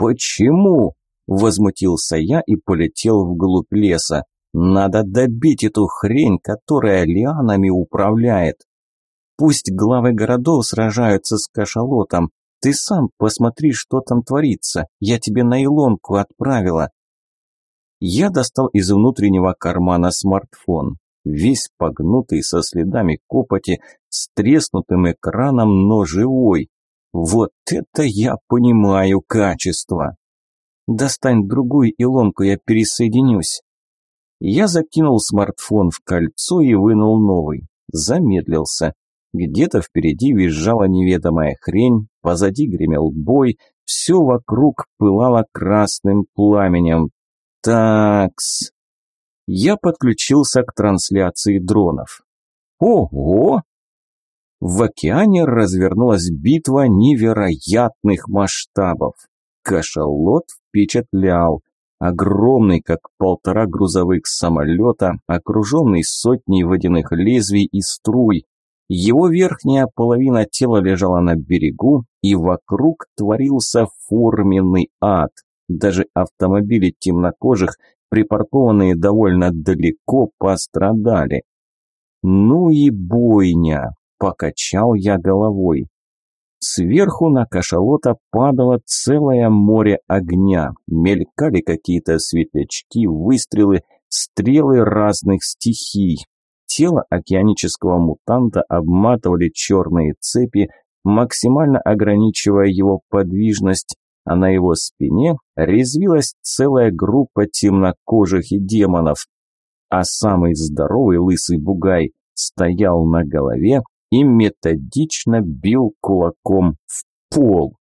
«Почему?» – возмутился я и полетел вглубь леса. «Надо добить эту хрень, которая лианами управляет. Пусть главы городов сражаются с кашалотом. Ты сам посмотри, что там творится. Я тебе на Илонку отправила». Я достал из внутреннего кармана смартфон. Весь погнутый, со следами копоти, с треснутым экраном, но живой. Вот это я понимаю качество. «Достань другую Илонку, я пересоединюсь». Я закинул смартфон в кольцо и вынул новый. Замедлился. Где-то впереди визжала неведомая хрень, позади гремел бой, все вокруг пылало красным пламенем. Такс. Я подключился к трансляции дронов. Ого! В океане развернулась битва невероятных масштабов. Кашалот впечатлял. Огромный, как 1,5 грузовых самолета, окруженный сотней водяных лезвий и струй. Его верхняя половина тела лежала на берегу, и вокруг творился форменный ад. Даже автомобили темнокожих, припаркованные довольно далеко, пострадали. «Ну и бойня!» – покачал я головой. Сверху на кашалота падало целое море огня, мелькали какие-то светлячки, выстрелы, стрелы разных стихий. Тело океанического мутанта обматывали черные цепи, максимально ограничивая его подвижность, а на его спине резвилась целая группа темнокожих и демонов. А самый здоровый лысый бугай стоял на голове и методично бил кулаком в пол.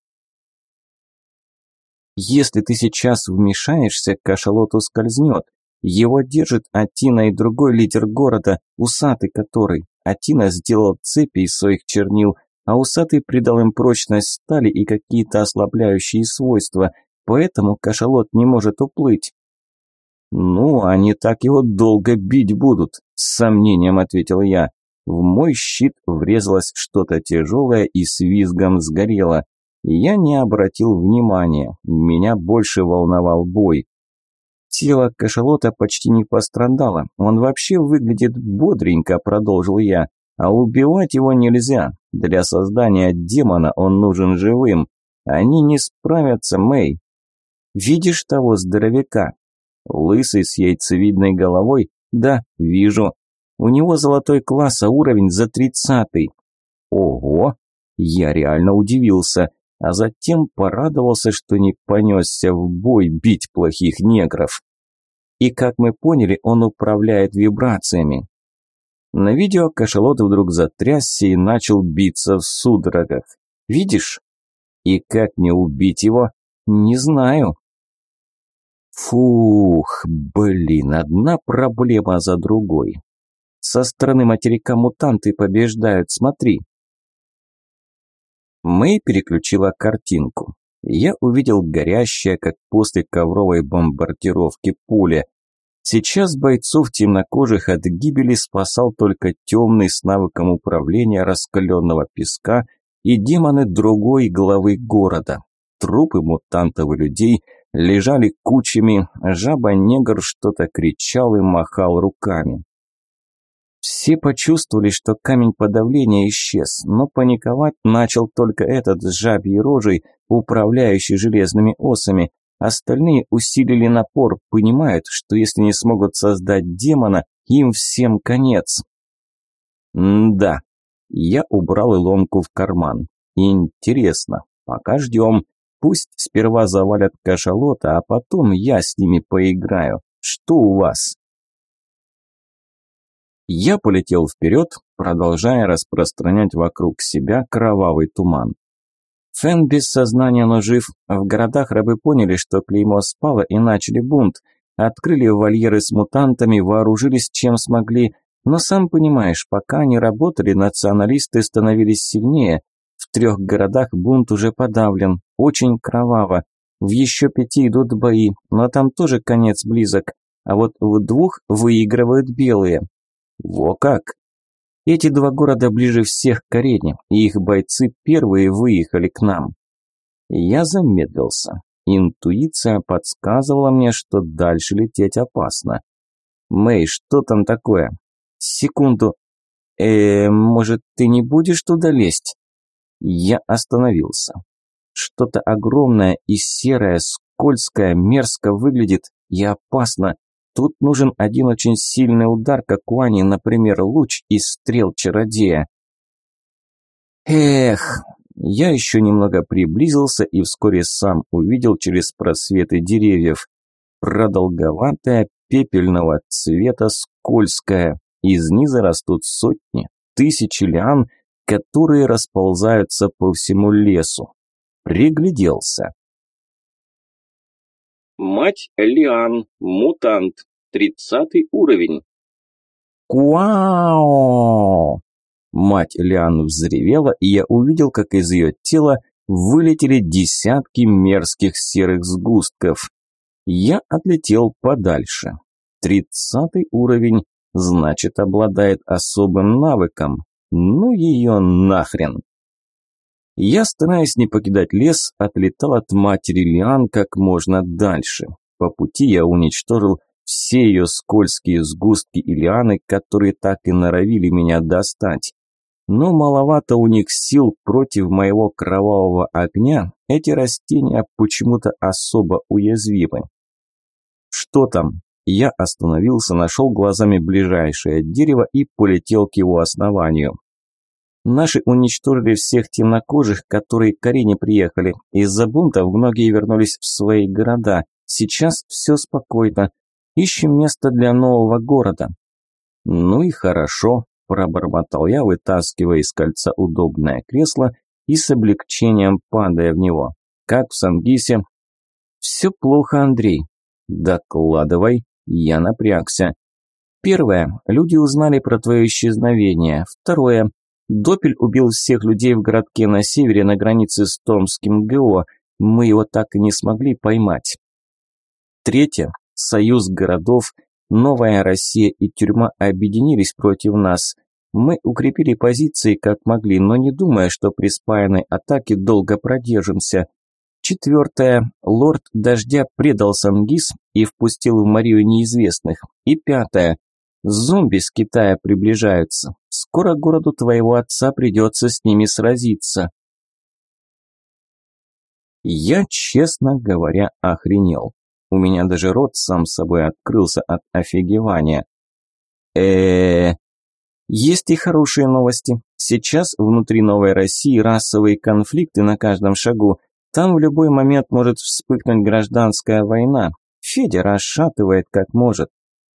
«Если ты сейчас вмешаешься, кашалот ускользнет. Его держит Атина и другой лидер города, усатый который. Атина сделал цепи из своих чернил, а усатый придал им прочность стали и какие-то ослабляющие свойства, поэтому кашалот не может уплыть». «Ну, они так его долго бить будут», – с сомнением ответил я. В мой щит врезалось что-то тяжелое и с визгом сгорело. Я не обратил внимания, меня больше волновал бой. Тело кашалота почти не пострадало, он вообще выглядит бодренько, продолжил я. А убивать его нельзя, для создания демона он нужен живым. Они не справятся, Мэй. Видишь того здоровяка? Лысый с яйцевидной головой? Да, вижу. У него золотой класс, а уровень за 30-й. Ого! Я реально удивился, а затем порадовался, что не понесся в бой бить плохих негров. И как мы поняли, он управляет вибрациями. На видео кашалот вдруг затрясся и начал биться в судорогах. Видишь? И как мне убить его? Не знаю. Фух, блин, одна проблема за другой. Со стороны материка мутанты побеждают, смотри. Мэй переключила картинку. Я увидел горящее, как после ковровой бомбардировки, поле. Сейчас бойцов темнокожих от гибели спасал только темный с навыком управления раскаленного песка и демоны другой главы города. Трупы мутантов и людей лежали кучами, жаба-негр что-то кричал и махал руками. Все почувствовали, что камень подавления исчез, но паниковать начал только этот с жабьей рожей, управляющий железными осами. Остальные усилили напор, понимают, что если не смогут создать демона, им всем конец. Да, я убрал Илонку в карман. Интересно, пока ждем. Пусть сперва завалят кашалота, а потом я с ними поиграю. Что у вас? Я полетел вперед, продолжая распространять вокруг себя кровавый туман. Фен без сознания, но жив. В городах рабы поняли, что клеймо спало, и начали бунт. Открыли вольеры с мутантами, вооружились чем смогли. Но сам понимаешь, пока они работали, националисты становились сильнее. В 3 городах бунт уже подавлен, очень кроваво. В еще 5 идут бои, но там тоже конец близок. А вот в 2 выигрывают белые. Во как! Эти 2 города ближе всех к арене, и их бойцы первые выехали к нам. Я замедлился. Интуиция подсказывала мне, что дальше лететь опасно. «Мэй, что там такое?» «Секунду. Может, ты не будешь туда лезть?» Я остановился. Что-то огромное и серое, скользкое, мерзко выглядит и опасно. Тут нужен один очень сильный удар, как у Ани, например, луч из стрел чародея. Эх, я еще немного приблизился и вскоре сам увидел через просветы деревьев. Продолговатая, пепельного цвета, скользкая. Из низа растут сотни, тысячи лиан, которые расползаются по всему лесу. Пригляделся. Мать лиан, мутант, 30 уровень. Куао! Мать лиан взревела, и я увидел, как из ее тела вылетели десятки мерзких серых сгустков. Я отлетел подальше. 30 уровень, значит, обладает особым навыком. Ну ее нахрен. Я, стараясь не покидать лес, отлетал от матери лиан как можно дальше. По пути я уничтожил все ее скользкие сгустки и лианы, которые так и норовили меня достать. Но маловато у них сил против моего кровавого огня, эти растения почему-то особо уязвимы. Что там? Я остановился, нашел глазами ближайшее дерево и полетел к его основанию. Наши уничтожили всех темнокожих, которые к Арине приехали. Из-за бунтов многие вернулись в свои города. Сейчас все спокойно. Ищем место для нового города. Ну и хорошо, пробормотал я, вытаскивая из кольца удобное кресло и с облегчением падая в него. Как в Сангисе? Все плохо, Андрей. Докладывай. Я напрягся. Первое. Люди узнали про твое исчезновение. Второе. Допель убил всех людей в городке на севере на границе с Томским ГО. Мы его так и не смогли поймать. Третье. Союз городов, Новая Россия и тюрьма объединились против нас. Мы укрепили позиции как могли, но не думая, что при спаянной атаке долго продержимся. Четвертое. Лорд Дождя предал Сангис и впустил в Марию неизвестных. И пятое. Зомби с Китая приближаются. Скоро городу твоего отца придется с ними сразиться. Я, честно говоря, охренел. У меня даже рот сам собой открылся от офигевания. Есть и хорошие новости. Сейчас внутри Новой России расовые конфликты на каждом шагу. Там в любой момент может вспыхнуть гражданская война. Федя расшатывает как может.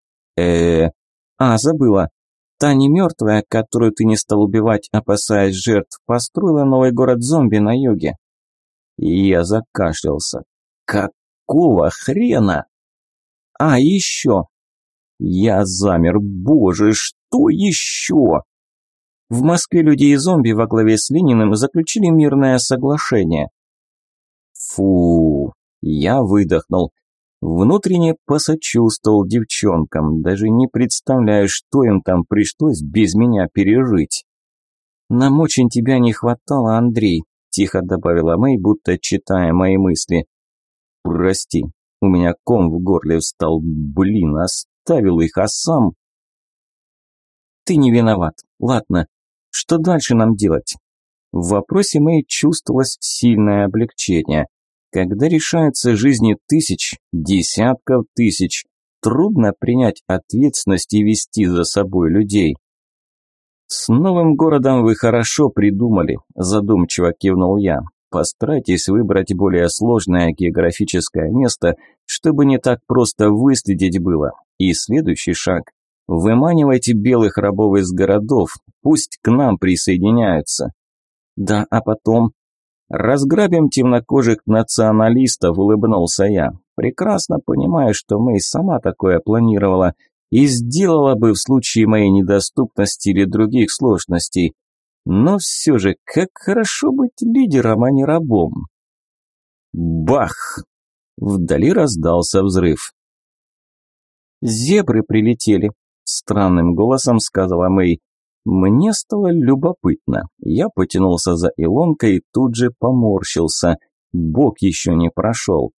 Забыла. Та не мертвая, которую ты не стал убивать, опасаясь жертв, построила новый город зомби на юге. И я закашлялся. Какого хрена? Еще. Я замер. Боже, что еще? В Москве люди и зомби во главе с Лениным заключили мирное соглашение. Фу, я выдохнул. Внутренне посочувствовал девчонкам, даже не представляю, что им там пришлось без меня пережить. «Нам очень тебя не хватало, Андрей», – тихо добавила Мэй, будто читая мои мысли. «Прости, у меня ком в горле встал, оставил их, а сам...» «Ты не виноват. Ладно, что дальше нам делать?» В вопросе Мэй чувствовалось сильное облегчение. Когда решаются жизни тысяч, десятков тысяч, трудно принять ответственность и вести за собой людей. «С новым городом вы хорошо придумали», – задумчиво кивнул я. «Постарайтесь выбрать более сложное географическое место, чтобы не так просто выследить было. И следующий шаг – выманивайте белых рабов из городов, пусть к нам присоединяются». «Да, а потом...» «Разграбим темнокожих националистов», – улыбнулся я. «Прекрасно понимаю, что Мэй сама такое планировала и сделала бы в случае моей недоступности или других сложностей. Но все же, как хорошо быть лидером, а не рабом». Бах! Вдали раздался взрыв. «Зебры прилетели», – странным голосом сказала Мэй. Мне стало любопытно. Я потянулся за илонкой и тут же поморщился. Бог еще не прошел.